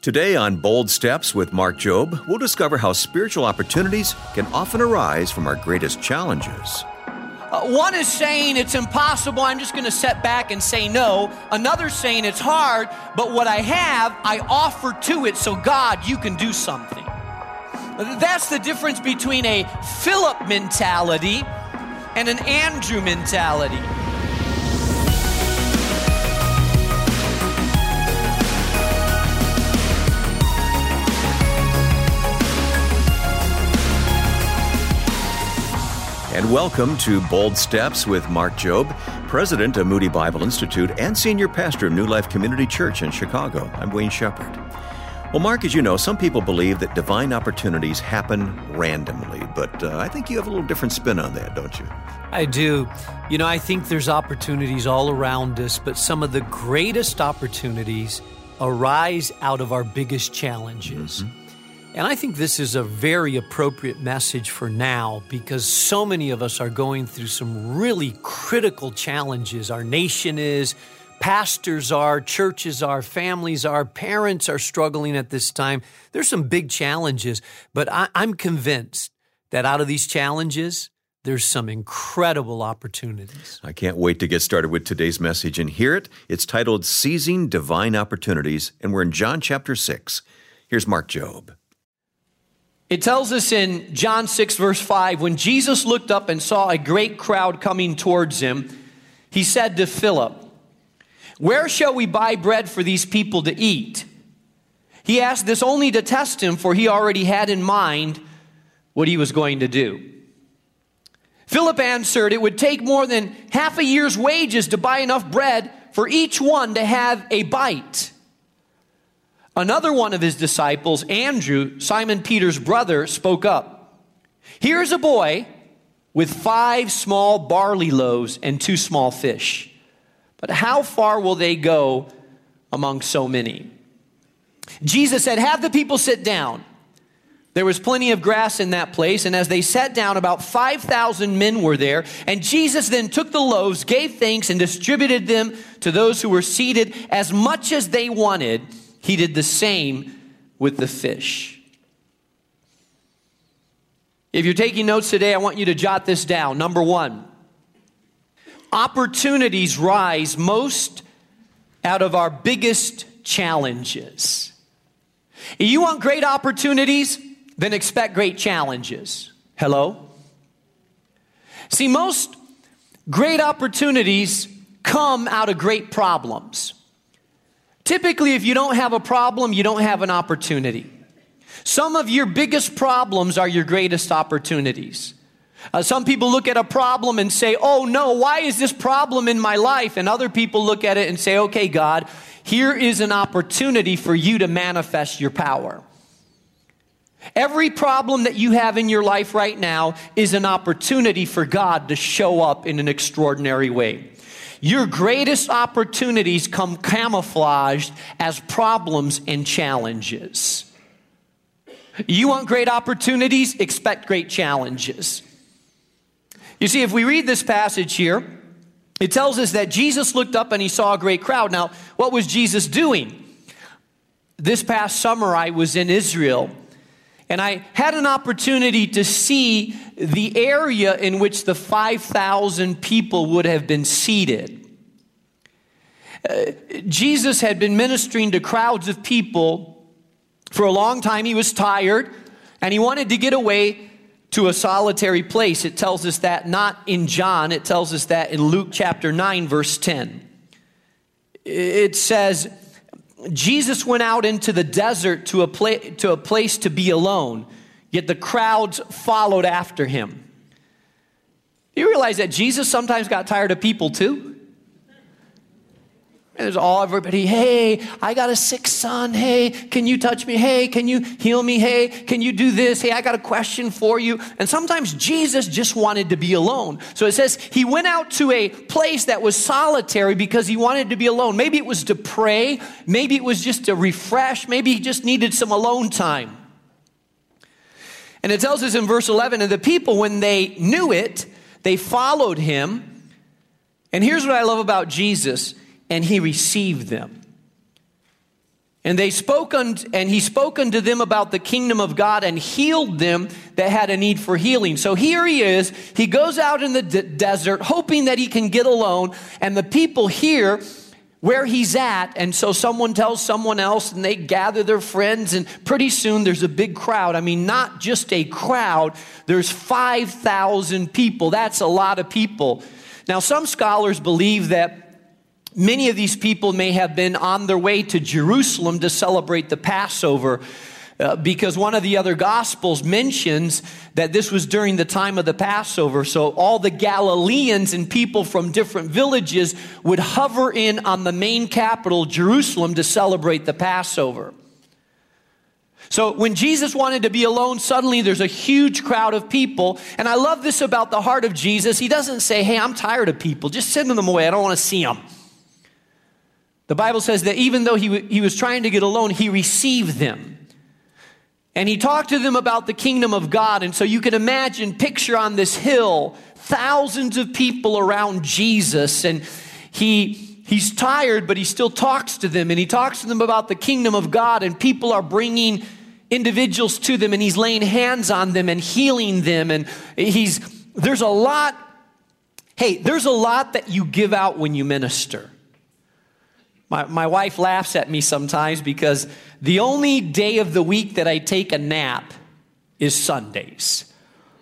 Today on Bold Steps with Mark Jobe, we'll discover how spiritual opportunities can often arise from our greatest challenges. One is saying it's impossible, I'm just going to sit back and say no. Another saying it's hard, but what I have, I offer to it, so God, you can do something. That's the difference between a Philip mentality and an Andrew mentality. And welcome to Bold Steps with Mark Jobe, president of Moody Bible Institute and senior pastor of New Life Community Church in Chicago. I'm Wayne Shepherd. Well, Mark, as you know, some people believe that divine opportunities happen randomly, but I think you have a little different spin on that, don't you? I do. You know, I think there's opportunities all around us, but some of the greatest opportunities arise out of our biggest challenges. Mm-hmm. And I think this is a very appropriate message for now because so many of us are going through some really critical challenges. Our nation is, pastors are, churches are, families are, parents are struggling at this time. There's some big challenges, but I'm convinced that out of these challenges, there's some incredible opportunities. I can't wait to get started with today's message and hear it. It's titled Seizing Divine Opportunities, and we're in John chapter 6. Here's Mark Jobe. It tells us in John 6, verse 5, when Jesus looked up and saw a great crowd coming towards him, he said to Philip, "Where shall we buy bread for these people to eat?" He asked this only to test him, for he already had in mind what he was going to do. Philip answered, "It would take more than half a year's wages to buy enough bread for each one to have a bite." Another one of his disciples, Andrew, Simon Peter's brother, spoke up. "Here's a boy with 5 small barley loaves and 2 small fish. But how far will they go among so many?" Jesus said, "Have the people sit down." There was plenty of grass in that place, and as they sat down, about 5,000 men were there. And Jesus then took the loaves, gave thanks, and distributed them to those who were seated as much as they wanted. He did the same with the fish. If you're taking notes today, I want you to jot this down. Number 1, opportunities rise most out of our biggest challenges. If you want great opportunities, then expect great challenges. Hello? See, most great opportunities come out of great problems. Typically, if you don't have a problem, you don't have an opportunity. Some of your biggest problems are your greatest opportunities. Some people look at a problem and say, "Oh no, why is this problem in my life?" And other people look at it and say, "Okay, God, here is an opportunity for you to manifest your power." Every problem that you have in your life right now is an opportunity for God to show up in an extraordinary way. Your greatest opportunities come camouflaged as problems and challenges. You want great opportunities? Expect great challenges. You see, if we read this passage here, it tells us that Jesus looked up and he saw a great crowd. Now, what was Jesus doing? This past summer, I was in Israel, and I had an opportunity to see the area in which the 5,000 people would have been seated. Jesus had been ministering to crowds of people for a long time. He was tired, and he wanted to get away to a solitary place. It tells us that not in John. It tells us that in Luke chapter 9, verse 10. It says, Jesus went out into the desert to a place to be alone, yet the crowds followed after him. You realize that Jesus sometimes got tired of people too? And there's everybody, "Hey, I got a sick son. Hey, can you touch me? Hey, can you heal me? Hey, can you do this? Hey, I got a question for you." And sometimes Jesus just wanted to be alone. So it says he went out to a place that was solitary because he wanted to be alone. Maybe it was to pray. Maybe it was just to refresh. Maybe he just needed some alone time. And it tells us in verse 11, and the people, when they knew it, they followed him. And here's what I love about Jesus. And he received them. And he spoke unto them about the kingdom of God and healed them that had a need for healing. So here he is. He goes out in the desert hoping that he can get alone. And the people hear where he's at. And so someone tells someone else and they gather their friends. And pretty soon there's a big crowd. I mean, not just a crowd. There's 5,000 people. That's a lot of people. Now, some scholars believe that many of these people may have been on their way to Jerusalem to celebrate the Passover because one of the other Gospels mentions that this was during the time of the Passover. So all the Galileans and people from different villages would hover in on the main capital, Jerusalem, to celebrate the Passover. So when Jesus wanted to be alone, suddenly there's a huge crowd of people. And I love this about the heart of Jesus. He doesn't say, hey, I'm tired of people. Just send them away. I don't want to see them. The Bible says that even though he was trying to get alone, he received them. And he talked to them about the kingdom of God. And so you can imagine, picture on this hill, thousands of people around Jesus. And he's tired, but he still talks to them. And he talks to them about the kingdom of God. And people are bringing individuals to them. And he's laying hands on them and healing them. And there's a lot that you give out when you minister. My wife laughs at me sometimes because the only day of the week that I take a nap is Sundays.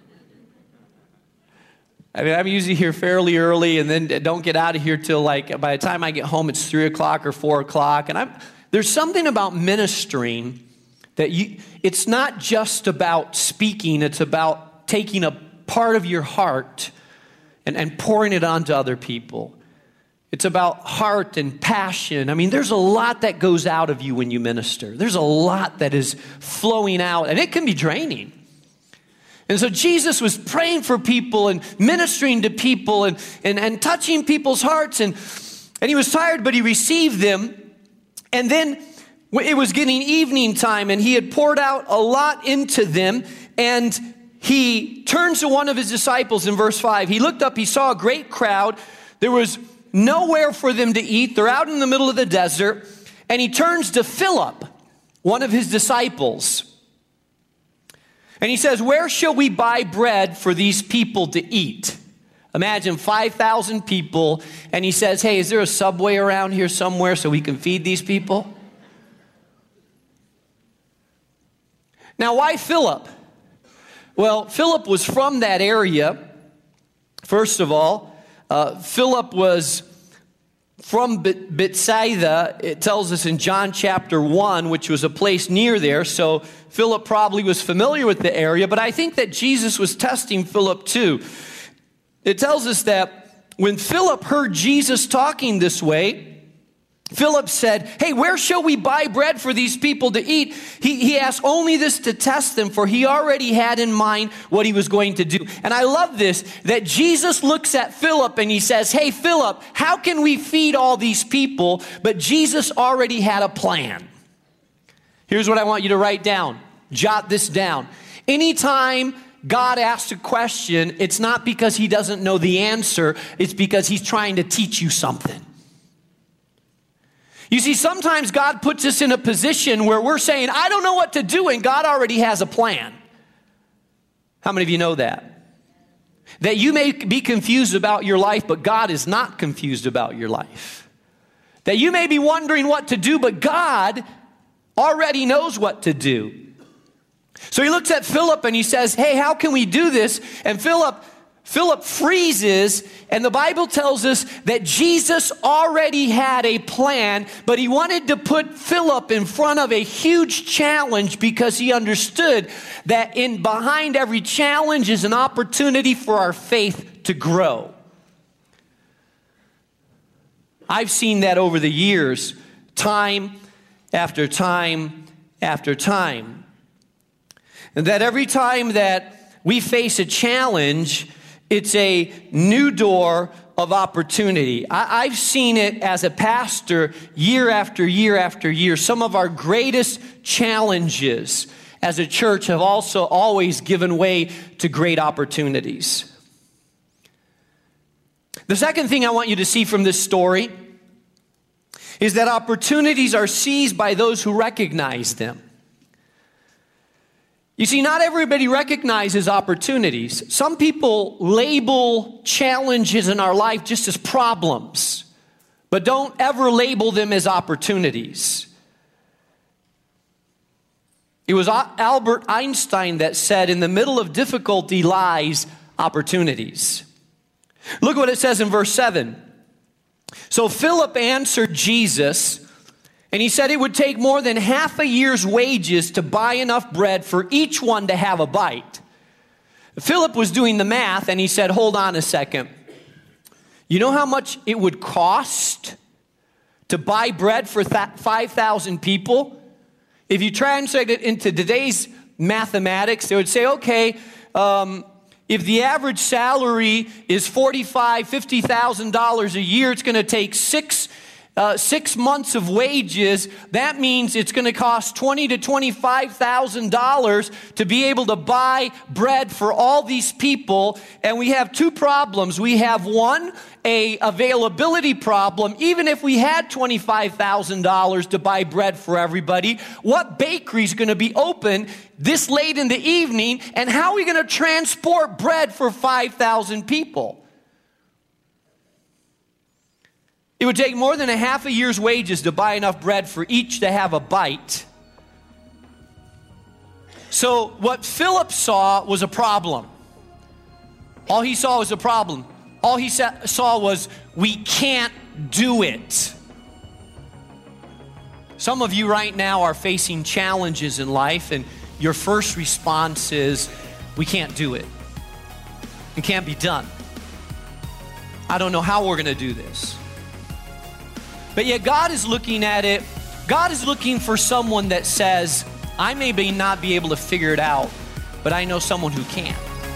I mean, I'm usually here fairly early and then don't get out of here till by the time I get home, it's 3 o'clock or 4 o'clock. And there's something about ministering that it's not just about speaking, it's about taking a part of your heart and pouring it onto other people. It's about heart and passion. I mean, there's a lot that goes out of you when you minister. There's a lot that is flowing out, and it can be draining. And so Jesus was praying for people and ministering to people and touching people's hearts. And he was tired, but he received them. And then it was getting evening time, and he had poured out a lot into them. And he turns to one of his disciples in verse 5. He looked up, he saw a great crowd. There was nowhere for them to eat. They're out in the middle of the desert. And he turns to Philip, one of his disciples. And he says, where shall we buy bread for these people to eat? Imagine 5,000 people. And he says, hey, is there a Subway around here somewhere so we can feed these people? Now, why Philip? Well, Philip was from that area. First of all, Philip was from Bethsaida. It tells us in John chapter 1, which was a place near there. So Philip probably was familiar with the area. But I think that Jesus was testing Philip too. It tells us that when Philip heard Jesus talking this way, Philip said, hey, where shall we buy bread for these people to eat? He asked only this to test them, for he already had in mind what he was going to do. And I love this, that Jesus looks at Philip and he says, hey, Philip, how can we feed all these people? But Jesus already had a plan. Here's what I want you to write down. Jot this down. Anytime God asks a question, it's not because he doesn't know the answer. It's because he's trying to teach you something. You see, sometimes God puts us in a position where we're saying, I don't know what to do, and God already has a plan. How many of you know that? That you may be confused about your life, but God is not confused about your life. That you may be wondering what to do, but God already knows what to do. So he looks at Philip and he says, hey, how can we do this? And Philip freezes, and the Bible tells us that Jesus already had a plan, but he wanted to put Philip in front of a huge challenge because he understood that behind every challenge is an opportunity for our faith to grow. I've seen that over the years, time after time after time. And that every time that we face a challenge, it's a new door of opportunity. I've seen it as a pastor year after year after year. Some of our greatest challenges as a church have also always given way to great opportunities. The second thing I want you to see from this story is that opportunities are seized by those who recognize them. You see, not everybody recognizes opportunities. Some people label challenges in our life just as problems, but don't ever label them as opportunities. It was Albert Einstein that said, in the middle of difficulty lies opportunities. Look what it says in verse 7. So Philip answered Jesus, and he said it would take more than half a year's wages to buy enough bread for each one to have a bite. Philip was doing the math, and he said, hold on a second. You know how much it would cost to buy bread for 5,000 people? If you translate it into today's mathematics, they would say, okay, if the average salary is $45,000, $50,000 a year, it's going to take 6 months of wages. That means it's going to cost $20,000 to $25,000 to be able to buy bread for all these people. And we have two problems. We have one, a availability problem. Even if we had $25,000 to buy bread for everybody, what bakery is going to be open this late in the evening? And how are we going to transport bread for 5,000 people? It would take more than a half a year's wages to buy enough bread for each to have a bite. So what Philip saw was a problem. All he saw was a problem. All he saw was, we can't do it. Some of you right now are facing challenges in life, and your first response is, we can't do it. It can't be done. I don't know how we're going to do this. But yet God is looking at it. God is looking for someone that says, I may not be able to figure it out, but I know someone who can.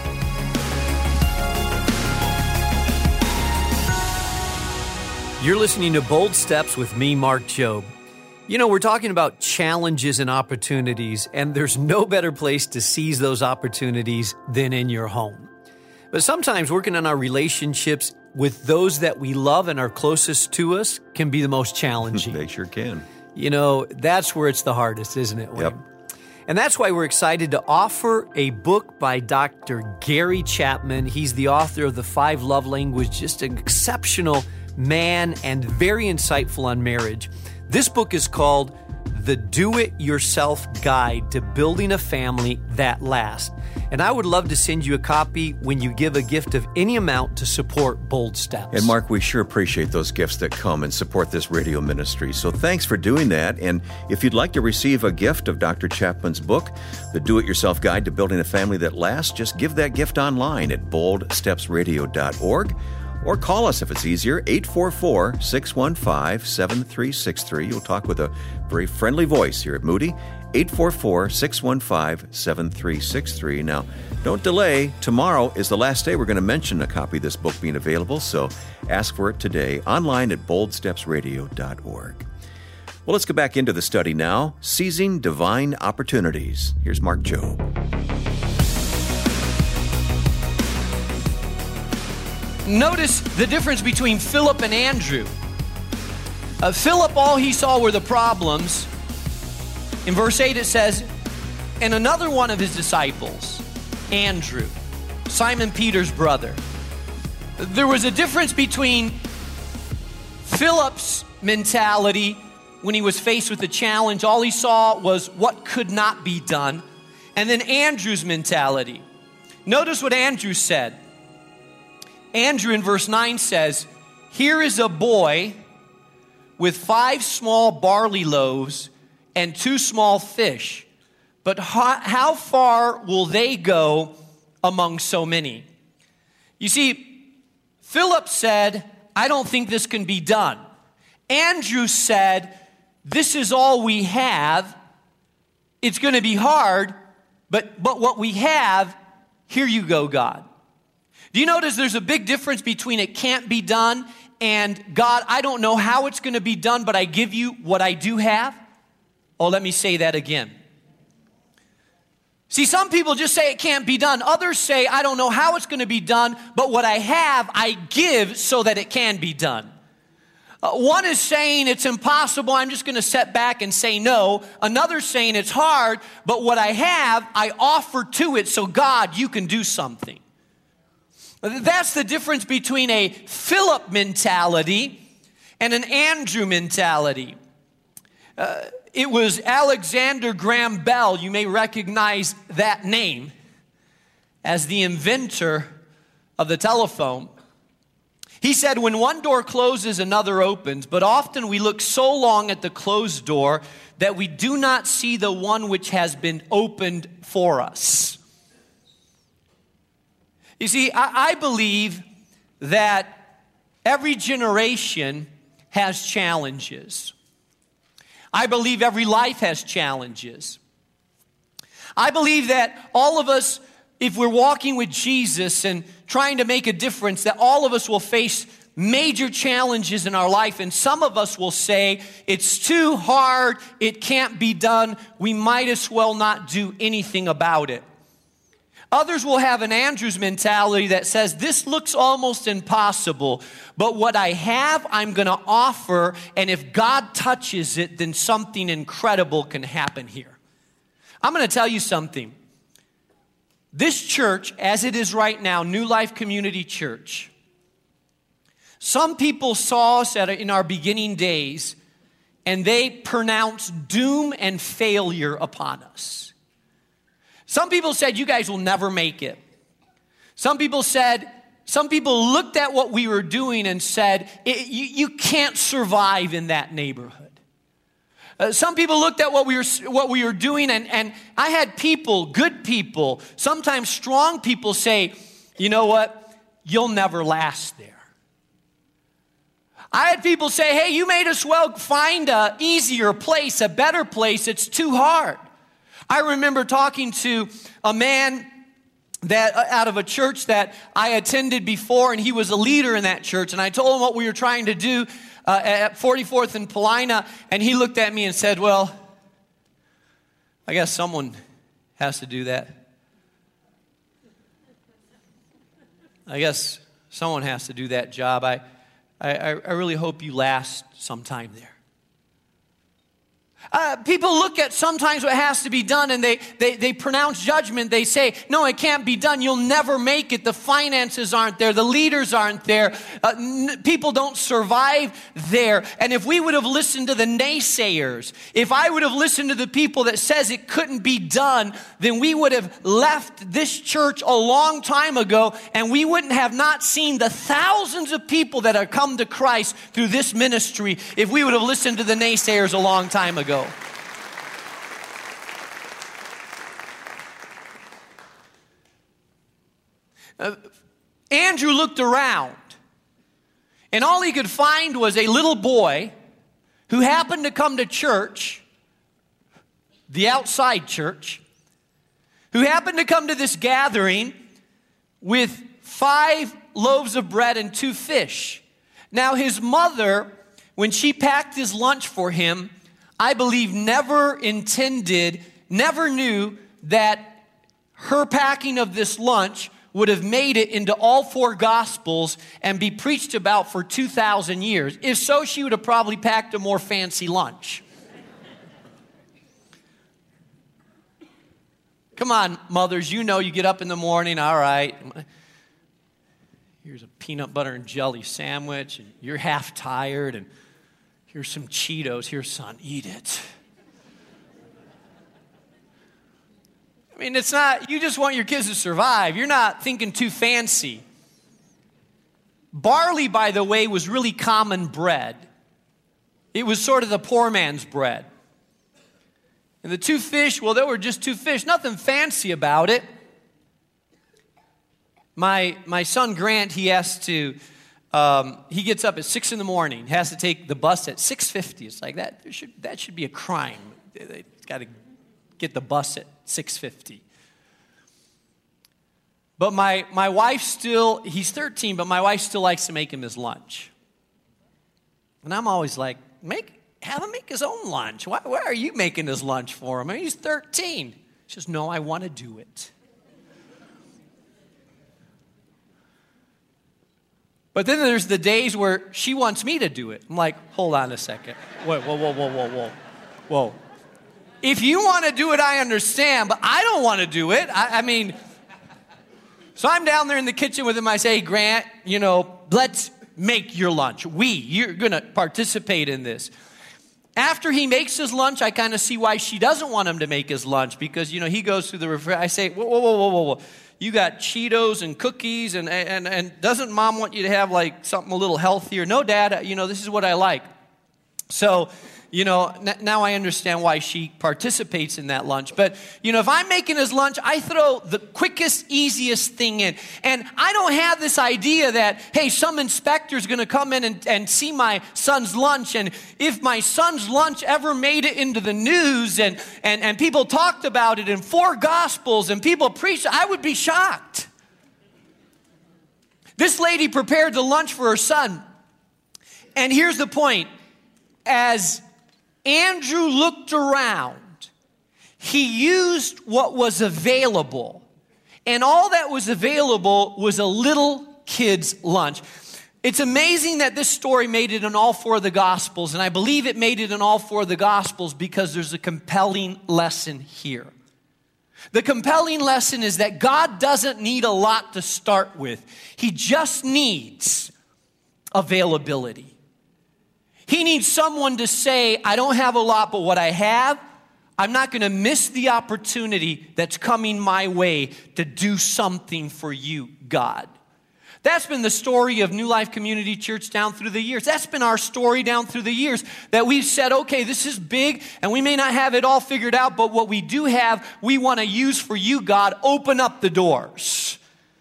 You're listening to Bold Steps with me, Mark Jobe. You know, we're talking about challenges and opportunities, and there's no better place to seize those opportunities than in your home. But sometimes working on our relationships with those that we love and are closest to us can be the most challenging. They sure can. You know, that's where it's the hardest, isn't it, Wayne? Yep. And that's why we're excited to offer a book by Dr. Gary Chapman. He's the author of The 5 Love Languages, just an exceptional man and very insightful on marriage. This book is called The Do-It-Yourself Guide to Building a Family That Lasts. And I would love to send you a copy when you give a gift of any amount to support Bold Steps. And Mark, we sure appreciate those gifts that come and support this radio ministry. So thanks for doing that. And if you'd like to receive a gift of Dr. Chapman's book, The Do-It-Yourself Guide to Building a Family That Lasts, just give that gift online at boldstepsradio.org. Or call us if it's easier, 844-615-7363. You'll talk with a very friendly voice here at Moody, 844-615-7363. Now, don't delay. Tomorrow is the last day we're going to mention a copy of this book being available, so ask for it today online at boldstepsradio.org. Well, let's go back into the study now, Seizing Divine Opportunities. Here's Mark Jobe. Notice the difference between Philip and Andrew. Philip, all he saw were the problems. In verse 8 it says, and another one of his disciples, Andrew, Simon Peter's brother. There was a difference between Philip's mentality when he was faced with a challenge. All he saw was what could not be done. And then Andrew's mentality. Notice what Andrew said. Andrew in verse 9 says, here is a boy with 5 small barley loaves and 2 small fish. But how far will they go among so many? You see, Philip said, I don't think this can be done. Andrew said, this is all we have. It's going to be hard, but what we have, here you go, God. Do you notice there's a big difference between it can't be done and God, I don't know how it's going to be done, but I give you what I do have? Oh, let me say that again. See, some people just say it can't be done. Others say, I don't know how it's going to be done, but what I have, I give so that it can be done. One is saying it's impossible, I'm just going to sit back and say no. Another saying it's hard, but what I have, I offer to it, so God, you can do something. That's the difference between a Philip mentality and an Andrew mentality. It was Alexander Graham Bell, you may recognize that name, as the inventor of the telephone. He said, when one door closes, another opens, but often we look so long at the closed door that we do not see the one which has been opened for us. You see, I believe that every generation has challenges. I believe every life has challenges. I believe that all of us, if we're walking with Jesus and trying to make a difference, that all of us will face major challenges in our life, and some of us will say, it's too hard, it can't be done, we might as well not do anything about it. Others will have an Andrew's mentality that says, this looks almost impossible, but what I have, I'm going to offer, and if God touches it, then something incredible can happen here. I'm going to tell you something. This church, as it is right now, New Life Community Church, some people saw us in our beginning days, and they pronounced doom and failure upon us. Some people said, you guys will never make it. Some people looked at what we were doing and said, you can't survive in that neighborhood. Some people looked at what we were doing, and I had people, good people, sometimes strong people say, you know what, you'll never last there. I had people say, hey, you made us well find an easier place, a better place, it's too hard. I remember talking to a man that out of a church that I attended before, and he was a leader in that church, and I told him what we were trying to do at 44th and Paulina, and he looked at me and said, well, I guess someone has to do that. I guess someone has to do that job. I really hope you last some time there. People look at sometimes what has to be done, and they pronounce judgment. They say, no, it can't be done. You'll never make it. The finances aren't there. The leaders aren't there. People don't survive there. And if we would have listened to the naysayers, if I would have listened to the people that says it couldn't be done, then we would have left this church a long time ago, and we wouldn't have not seen the thousands of people that have come to Christ through this ministry if we would have listened to the naysayers a long time ago. Andrew looked around, and all he could find was a little boy who happened to come to church, the outside church, who happened to come to this gathering with 5 loaves of bread and 2 fish. Now his mother, when she packed his lunch for him, I believe never knew that her packing of this lunch would have made it into all 4 Gospels and be preached about for 2,000 years. If so, she would have probably packed a more fancy lunch. Come on, mothers, you know you get up in the morning, all right, here's a peanut butter and jelly sandwich, and you're half tired, and here's some Cheetos. Here, son, eat it. I mean, it's not, you just want your kids to survive. You're not thinking too fancy. Barley, by the way, was really common bread. It was sort of the poor man's bread. And the 2 fish, well, there were just 2 fish. Nothing fancy about it. My son Grant, he has to, he gets up at 6 in the morning, has to take the bus at 6:50. It's like that should be a crime. They got to get the bus at 6:50. But my wife still, he's 13, but my wife still likes to make him his lunch. And I'm always like, have him make his own lunch. Why are you making his lunch for him? I mean, he's 13. She says, no, I want to do it. But then there's the days where she wants me to do it. I'm like, hold on a second. Whoa. If you want to do it, I understand, but I don't want to do it. I mean, so I'm down there in the kitchen with him. I say, hey, Grant, let's make your lunch. You're going to participate in this. After he makes his lunch, I kind of see why she doesn't want him to make his lunch because, he goes through the refrigerator. I say, whoa. You got Cheetos and cookies and doesn't Mom want you to have like something a little healthier? No, Dad, this is what I like. So, now I understand why she participates in that lunch. But, if I'm making his lunch, I throw the quickest, easiest thing in. And I don't have this idea that, hey, some inspector's going to come in and see my son's lunch. And if my son's lunch ever made it into the news and people talked about it in 4 Gospels and people preached, I would be shocked. This lady prepared the lunch for her son. And here's the point. As Andrew looked around, he used what was available. And all that was available was a little kid's lunch. It's amazing that this story made it in all 4 of the Gospels. And I believe it made it in all 4 of the Gospels because there's a compelling lesson here. The compelling lesson is that God doesn't need a lot to start with. He just needs availability. He needs someone to say, I don't have a lot, but what I have, I'm not going to miss the opportunity that's coming my way to do something for you, God. That's been the story of New Life Community Church down through the years. That's been our story down through the years, that we've said, okay, this is big, and we may not have it all figured out, but what we do have, we want to use for you, God. Open up the doors.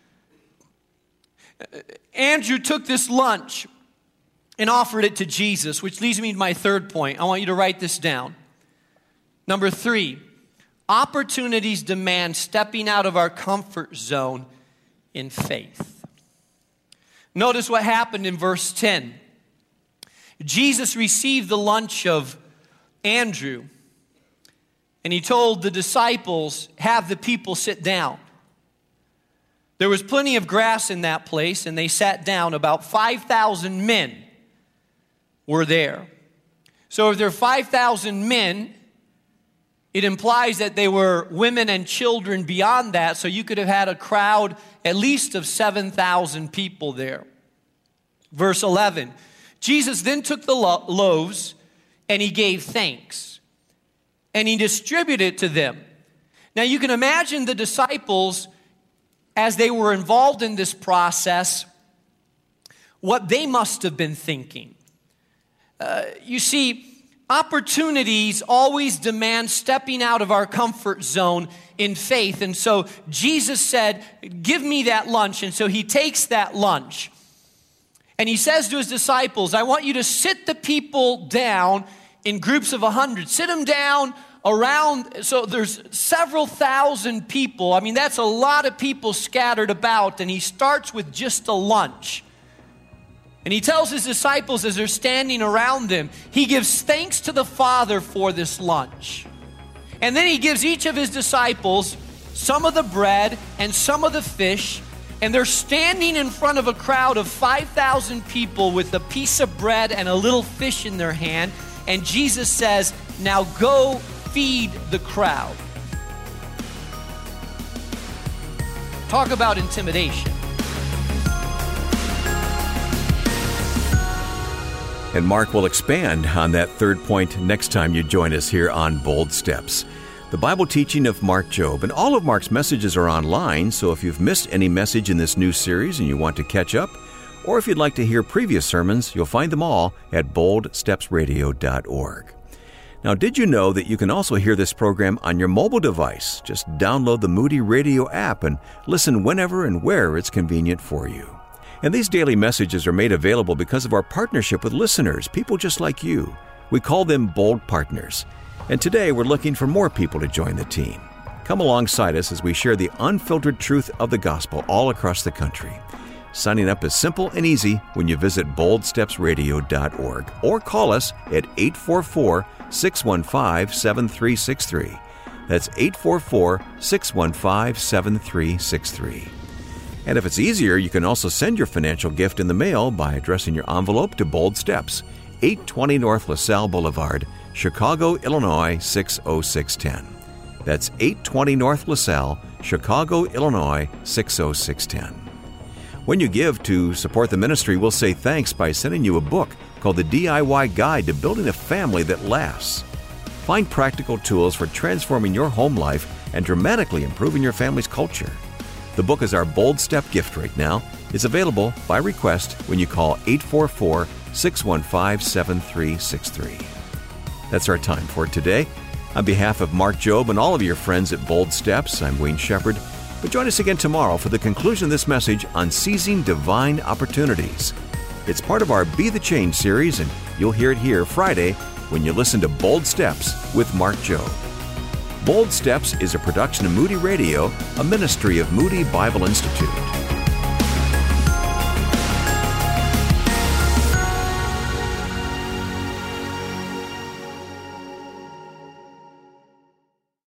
Andrew took this lunch and offered it to Jesus, which leads me to my third point. I want you to write this down. Number 3, opportunities demand stepping out of our comfort zone in faith. Notice what happened in verse 10. Jesus received the lunch of Andrew, and he told the disciples, have the people sit down. There was plenty of grass in that place, and they sat down. About 5,000 men were there. So if there are 5,000 men, it implies that they were women and children beyond that, so you could have had a crowd at least of 7,000 people there. Verse 11, Jesus then took the loaves and he gave thanks and he distributed it to them. Now you can imagine the disciples as they were involved in this process, what they must have been thinking. You see, opportunities always demand stepping out of our comfort zone in faith. And so Jesus said, give me that lunch. And so he takes that lunch. And he says to his disciples, I want you to sit the people down in groups of 100. Sit them down around, so there's several thousand people. I mean, that's a lot of people scattered about. And he starts with just a lunch. And he tells his disciples as they're standing around him, he gives thanks to the Father for this lunch. And then he gives each of his disciples some of the bread and some of the fish. And they're standing in front of a crowd of 5,000 people with a piece of bread and a little fish in their hand. And Jesus says, now go feed the crowd. Talk about intimidation. And Mark will expand on that third point next time you join us here on Bold Steps. The Bible teaching of Mark Jobe. And all of Mark's messages are online, so if you've missed any message in this new series and you want to catch up, or if you'd like to hear previous sermons, you'll find them all at boldstepsradio.org. Now, did you know that you can also hear this program on your mobile device? Just download the Moody Radio app and listen whenever and where it's convenient for you. And these daily messages are made available because of our partnership with listeners, people just like you. We call them Bold Partners. And today we're looking for more people to join the team. Come alongside us as we share the unfiltered truth of the gospel all across the country. Signing up is simple and easy when you visit boldstepsradio.org or call us at 844-615-7363. That's 844-615-7363. And if it's easier, you can also send your financial gift in the mail by addressing your envelope to Bold Steps, 820 North LaSalle Boulevard, Chicago, Illinois, 60610. That's 820 North LaSalle, Chicago, Illinois, 60610. When you give to support the ministry, we'll say thanks by sending you a book called The DIY Guide to Building a Family That Lasts. Find practical tools for transforming your home life and dramatically improving your family's culture. The book is our Bold Step gift right now. It's available by request when you call 844-615-7363. That's our time for today. On behalf of Mark Jobe and all of your friends at Bold Steps, I'm Wayne Shepherd. But join us again tomorrow for the conclusion of this message on seizing divine opportunities. It's part of our Be the Change series, and you'll hear it here Friday when you listen to Bold Steps with Mark Jobe. Bold Steps is a production of Moody Radio, a ministry of Moody Bible Institute.